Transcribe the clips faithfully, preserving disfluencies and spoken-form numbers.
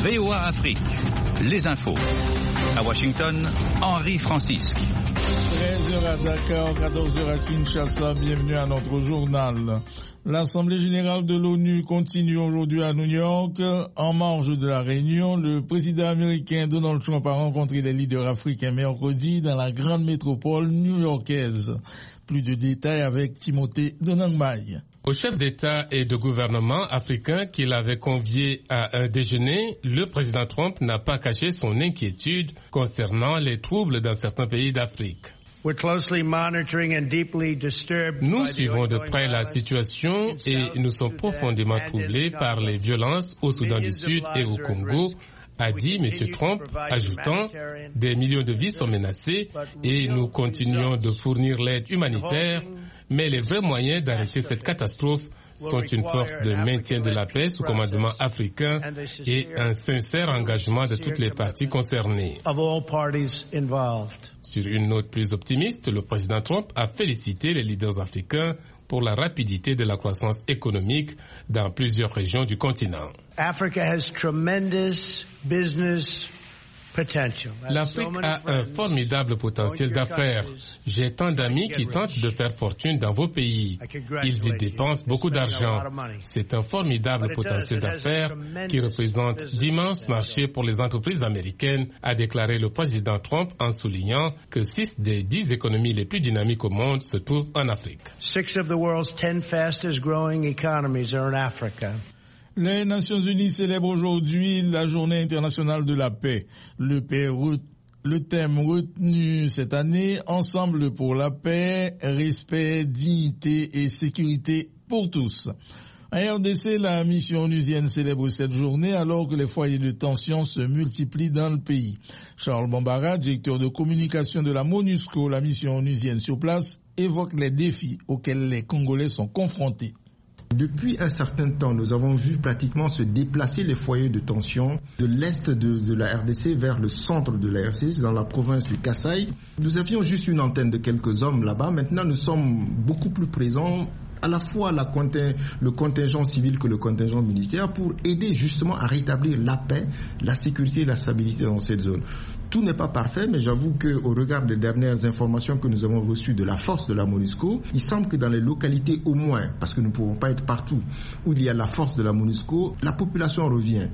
V O A Afrique, les infos. À Washington, Henri Francisque. treize heures à Dakar, quatorze heures à Kinshasa, bienvenue à notre journal. L'Assemblée générale de l'ONU continue aujourd'hui à New York. En marge de la réunion, le président américain Donald Trump a rencontré les leaders africains mercredi dans la grande métropole new-yorkaise. Plus de détails avec Timothée Donangmaï. Au chef d'État et de gouvernement africain qu'il avait convié à un déjeuner, le président Trump n'a pas caché son inquiétude concernant les troubles dans certains pays d'Afrique. Nous suivons de près la situation et nous sommes profondément troublés par les violences au Soudan du Sud et au Congo, a dit M. Trump, ajoutant « Des millions de vies sont menacées et nous continuons de fournir l'aide humanitaire, mais les vrais moyens d'arrêter cette catastrophe sont une force de maintien de la paix sous commandement africain et un sincère engagement de toutes les parties concernées. » Sur une note plus optimiste, le président Trump a félicité les leaders africains pour la rapidité de la croissance économique dans plusieurs régions du continent. L'Afrique a un formidable potentiel d'affaires. J'ai tant d'amis qui tentent de faire fortune dans vos pays. Ils y dépensent beaucoup d'argent. C'est un formidable potentiel d'affaires qui représente d'immenses marchés pour les entreprises américaines, a déclaré le président Trump en soulignant que six des dix économies les plus dynamiques au monde se trouvent en Afrique. Six of the world's ten fastest growing economies are in Africa. Les Nations Unies célèbrent aujourd'hui la Journée internationale de la paix. Le, paix, le thème retenu cette année, Ensemble pour la paix, respect, dignité et sécurité pour tous. En R D C, la mission onusienne célèbre cette journée alors que les foyers de tension se multiplient dans le pays. Charles Bambara, directeur de communication de la MONUSCO, la mission onusienne sur place, évoque les défis auxquels les Congolais sont confrontés. Depuis un certain temps, nous avons vu pratiquement se déplacer les foyers de tension de l'est de, de la R D C vers le centre de la R D C, dans la province du Kasaï. Nous avions juste une antenne de quelques hommes là-bas. Maintenant, nous sommes beaucoup plus présents, à la fois la conting- le contingent civil que le contingent militaire, pour aider justement à rétablir la paix, la sécurité et la stabilité dans cette zone. Tout n'est pas parfait, mais j'avoue qu'au regard des dernières informations que nous avons reçues de la force de la MONUSCO, il semble que dans les localités au moins, parce que nous ne pouvons pas être partout, où il y a la force de la MONUSCO, la population revient.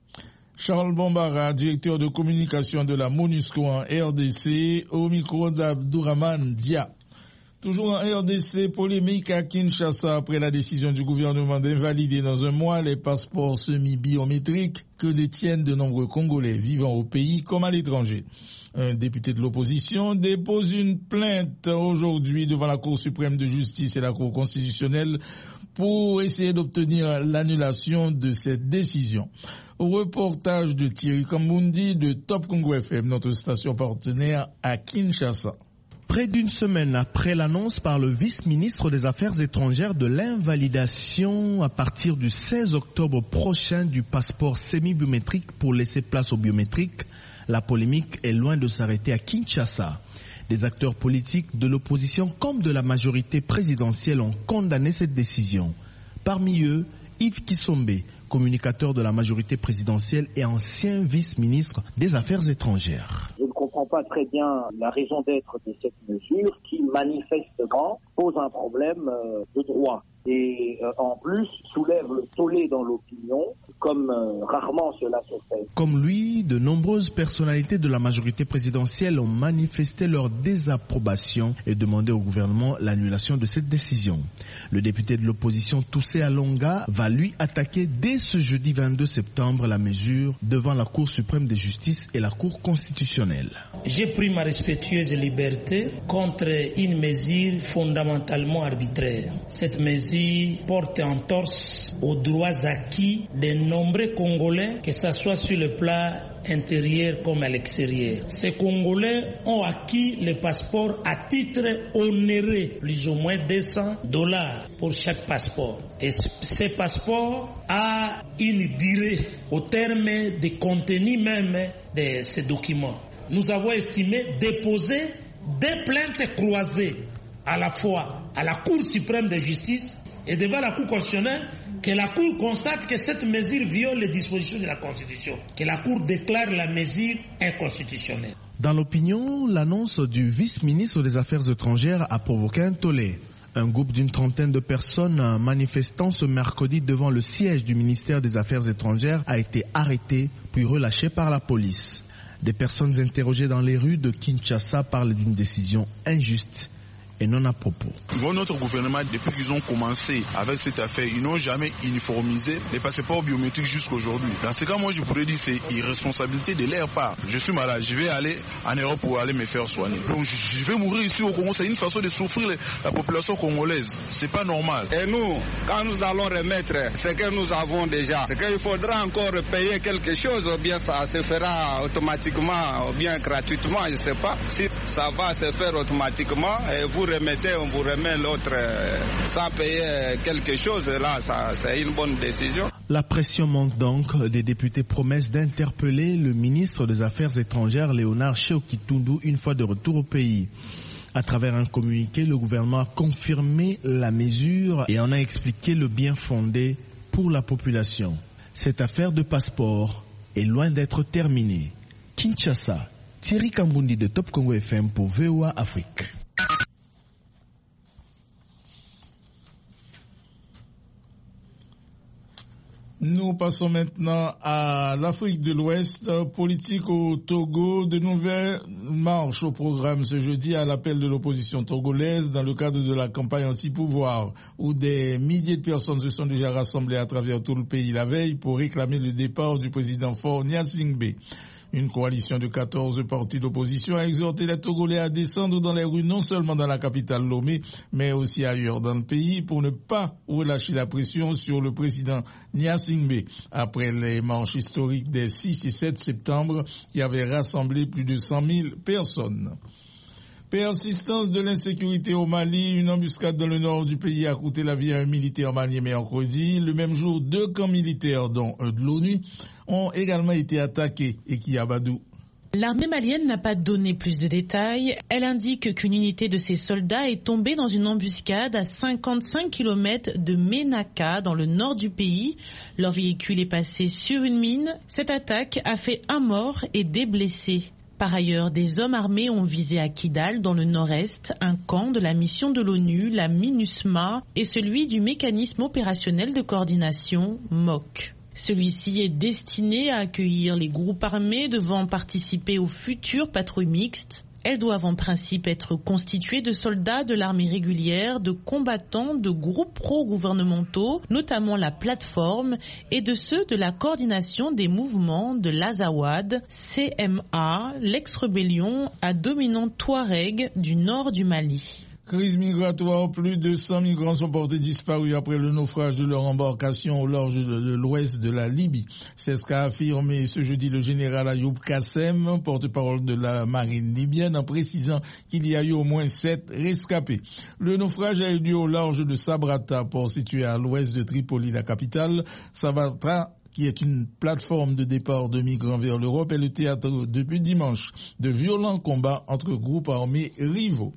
Charles Bambara, directeur de communication de la MONUSCO en R D C, au micro d'Abdourahmane Dia. Toujours en R D C, polémique à Kinshasa après la décision du gouvernement d'invalider dans un mois les passeports semi-biométriques que détiennent de nombreux Congolais vivant au pays comme à l'étranger. Un député de l'opposition dépose une plainte aujourd'hui devant la Cour suprême de justice et la Cour constitutionnelle pour essayer d'obtenir l'annulation de cette décision. Reportage de Thierry Kambundi de Top Congo F M, notre station partenaire à Kinshasa. Près d'une semaine après l'annonce par le vice-ministre des Affaires étrangères de l'invalidation à partir du seize octobre prochain du passeport semi-biométrique pour laisser place au biométrique, la polémique est loin de s'arrêter à Kinshasa. Des acteurs politiques de l'opposition comme de la majorité présidentielle ont condamné cette décision. Parmi eux, Yves Kisombe, communicateur de la majorité présidentielle et ancien vice-ministre des Affaires étrangères. Je ne comprends pas très bien la raison d'être de cette mesure qui manifestement pose un problème de droit et euh, en plus soulève le tollé dans l'opinion comme euh, rarement cela se fait. Comme lui, de nombreuses personnalités de la majorité présidentielle ont manifesté leur désapprobation et demandé au gouvernement l'annulation de cette décision. Le député de l'opposition Toussé Alonga va lui attaquer dès ce jeudi vingt-deux septembre la mesure devant la Cour suprême de justice et la Cour constitutionnelle. J'ai pris ma respectueuse liberté contre une mesure fondamentalement arbitraire. Cette mesure porte entorse aux droits acquis de nombreux Congolais, que ce soit sur le plan intérieur comme à l'extérieur. Ces Congolais ont acquis le passeport à titre onéreux, plus ou moins deux cents dollars pour chaque passeport. Et ce passeport a une durée au terme du contenu même de ces documents. Nous avons estimé déposer deux plaintes croisées à la fois à la Cour suprême de justice et devant la Cour constitutionnelle que la Cour constate que cette mesure viole les dispositions de la Constitution, que la Cour déclare la mesure inconstitutionnelle. Dans l'opinion, l'annonce du vice-ministre des Affaires étrangères a provoqué un tollé. Un groupe d'une trentaine de personnes manifestant ce mercredi devant le siège du ministère des Affaires étrangères a été arrêté puis relâché par la police. Des personnes interrogées dans les rues de Kinshasa parlent d'une décision injuste et non à propos. Notre gouvernement, depuis qu'ils ont commencé avec cette affaire, ils n'ont jamais uniformisé les passeports biométriques jusqu'à aujourd'hui. Dans ce cas, moi, je pourrais dire que c'est irresponsabilité de leur part. Je suis malade, je vais aller en Europe pour aller me faire soigner. Donc, je vais mourir ici au Congo. C'est une façon de souffrir la population congolaise. C'est pas normal. Et nous, quand nous allons remettre ce que nous avons déjà, c'est qu'il faudra encore payer quelque chose, ou bien ça se fera automatiquement, ou bien gratuitement, je ne sais pas. Si ça va se faire automatiquement, et vous remettez, on vous remet l'autre sans payer quelque chose, là, ça, c'est une bonne décision. La pression monte donc. Des députés promettent d'interpeller le ministre des Affaires étrangères, Léonard Tchéokitundu, une fois de retour au pays. À travers un communiqué, le gouvernement a confirmé la mesure et en a expliqué le bien fondé pour la population. Cette affaire de passeport est loin d'être terminée. Kinshasa, Thierry Kambundi de Top Congo F M pour V O A Afrique. Nous passons maintenant à l'Afrique de l'Ouest. Politique au Togo, de nouvelles marches au programme ce jeudi à l'appel de l'opposition togolaise dans le cadre de la campagne anti-pouvoir où des milliers de personnes se sont déjà rassemblées à travers tout le pays la veille pour réclamer le départ du président Faure Gnassingbé. Une coalition de quatorze partis d'opposition a exhorté les Togolais à descendre dans les rues non seulement dans la capitale Lomé, mais aussi ailleurs dans le pays pour ne pas relâcher la pression sur le président Gnassingbé après les marches historiques des six et sept septembre qui avaient rassemblé plus de cent mille personnes. Persistance de l'insécurité au Mali, une embuscade dans le nord du pays a coûté la vie à un militaire malien mercredi. Le même jour, deux camps militaires, dont un de l'ONU, ont également été attaqués et qui abadou. L'armée malienne n'a pas donné plus de détails. Elle indique qu'une unité de ses soldats est tombée dans une embuscade à cinquante-cinq kilomètres de Ménaka, dans le nord du pays. Leur véhicule est passé sur une mine. Cette attaque a fait un mort et des blessés. Par ailleurs, des hommes armés ont visé à Kidal, dans le nord-est, un camp de la mission de l'ONU, la MINUSMA, et celui du mécanisme opérationnel de coordination, M O C. Celui-ci est destiné à accueillir les groupes armés devant participer aux futures patrouilles mixtes. Elles doivent en principe être constituées de soldats de l'armée régulière, de combattants de groupes pro-gouvernementaux, notamment la plateforme, et de ceux de la coordination des mouvements de l'Azawad, C M A, l'ex-rébellion à dominante touareg du nord du Mali. Crise migratoire, plus de cent migrants sont portés disparus après le naufrage de leur embarcation au large de, de l'ouest de la Libye. C'est ce qu'a affirmé ce jeudi le général Ayoub Kassem, porte-parole de la marine libyenne, en précisant qu'il y a eu au moins sept rescapés. Le naufrage a eu lieu au large de Sabrata, port situé à l'ouest de Tripoli, la capitale. Sabrata, qui est une plateforme de départ de migrants vers l'Europe, est le théâtre depuis dimanche de violents combats entre groupes armés rivaux.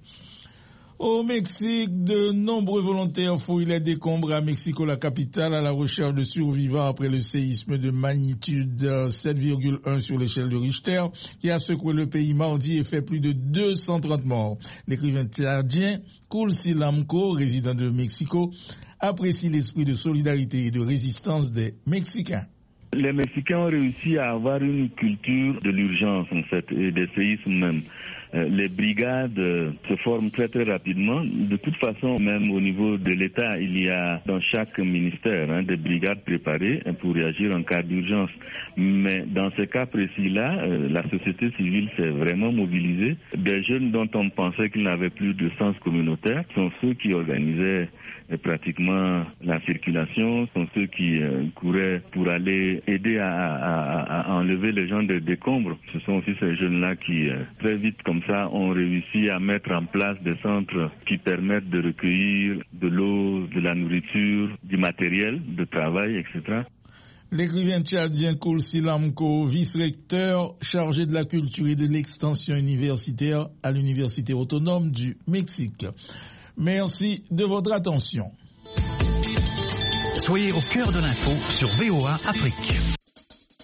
Au Mexique, de nombreux volontaires fouillent les décombres à Mexico, la capitale, à la recherche de survivants après le séisme de magnitude sept virgule un sur l'échelle de Richter qui a secoué le pays mardi et fait plus de deux cent trente morts. L'écrivain tchadien Kulsilamko, résident de Mexico, apprécie l'esprit de solidarité et de résistance des Mexicains. Les Mexicains ont réussi à avoir une culture de l'urgence, en fait, et des séismes même. Les brigades se forment très très rapidement. De toute façon, même au niveau de l'État, il y a dans chaque ministère hein, des brigades préparées pour réagir en cas d'urgence. Mais dans ce cas précis-là, la société civile s'est vraiment mobilisée. Des jeunes dont on pensait qu'ils n'avaient plus de sens communautaire sont ceux qui organisaient pratiquement la circulation, sont ceux qui euh, couraient pour aller aider à, à, à enlever les gens des décombres. Ce sont aussi ces jeunes-là qui, euh, très vite comme ça, ont réussi à mettre en place des centres qui permettent de recueillir de l'eau, de la nourriture, du matériel de travail, et cetera. L'écrivain tchadien Kulsilamko, vice-recteur chargé de la culture et de l'extension universitaire à l'Université autonome du Mexique. Merci de votre attention. Soyez au cœur de l'info sur V O A Afrique.